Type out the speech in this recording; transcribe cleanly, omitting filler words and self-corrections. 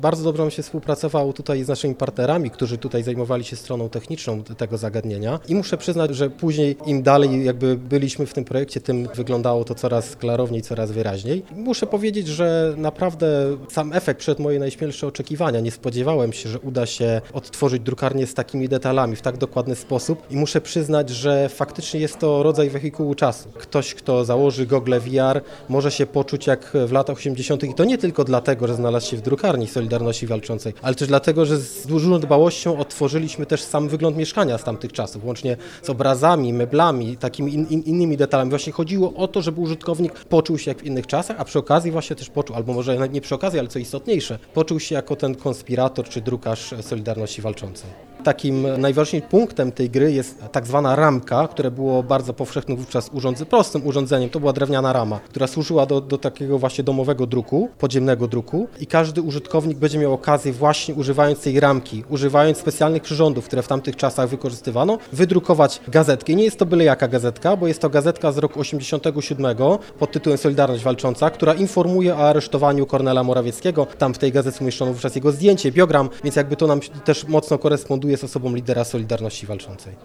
Bardzo dobrze nam się współpracowało tutaj z naszymi partnerami, którzy tutaj zajmowali się stroną techniczną tego zagadnienia i muszę przyznać, że później im dalej jakby byliśmy w tym projekcie, tym wyglądało to coraz klarowniej, coraz wyraźniej. Muszę powiedzieć, że naprawdę sam efekt przed moje najśmielsze oczekiwania. Nie spodziewałem się, że uda się odtworzyć drukarnię z takimi detalami w tak dokładny sposób i muszę przyznać, że faktycznie jest to rodzaj wehikułu czasu. Ktoś, kto założy gogle VR, może się poczuć jak w latach 80. i to nie tylko dlatego, że znalazł się w drukarni Solidarności Walczącej, ale też dlatego, że z dużą dbałością odtworzyliśmy też sam wygląd mieszkania z tamtych czasów, łącznie z obrazami, meblami, takimi innymi detalami. Właśnie chodziło o to, żeby użytkownik poczuł się jak w innych czasach, a przy okazji właśnie też poczuł, albo może nawet nie przy okazji, ale co istotniejsze, poczuł się jako ten konspirator czy drukarz Solidarności Walczącej. Takim najważniejszym punktem tej gry jest tak zwana ramka, które było bardzo powszechnym wówczas prostym urządzeniem. To była drewniana rama, która służyła do takiego właśnie domowego druku, podziemnego druku i każdy użytkownik będzie miał okazję właśnie używając tej ramki, używając specjalnych przyrządów, które w tamtych czasach wykorzystywano, wydrukować gazetkę. Nie jest to byle jaka gazetka, bo jest to gazetka z roku 87 pod tytułem Solidarność Walcząca, która informuje o aresztowaniu Kornela Morawieckiego. Tam w tej gazecie umieszczono wówczas jego zdjęcie, biogram, więc jakby to nam też mocno koresponduje z osobą lidera Solidarności Walczącej.